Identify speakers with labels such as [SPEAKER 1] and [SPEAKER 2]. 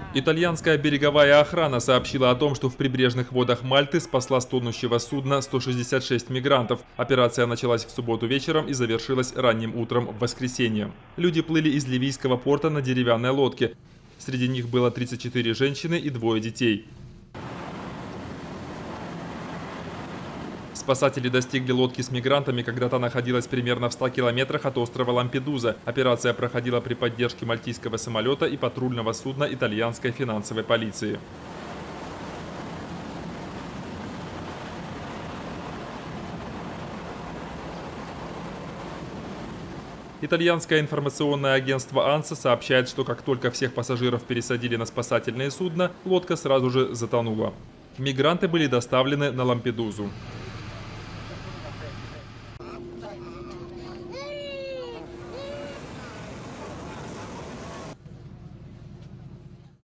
[SPEAKER 1] Итальянская береговая охрана сообщила о том, что в прибрежных водах Мальты спасла с тонущего судна 166 мигрантов. Операция началась в субботу вечером и завершилась ранним утром в воскресенье. Люди плыли из ливийского порта на деревянной лодке. Среди них было 34 женщины и 2 детей. Спасатели достигли лодки с мигрантами, когда та находилась примерно в 100 километрах от острова Лампедуза. Операция проходила при поддержке мальтийского самолета и патрульного судна итальянской финансовой полиции. Итальянское информационное агентство «Анса» сообщает, что как только всех пассажиров пересадили на спасательные судна, лодка сразу же затонула. Мигранты были доставлены на Лампедузу.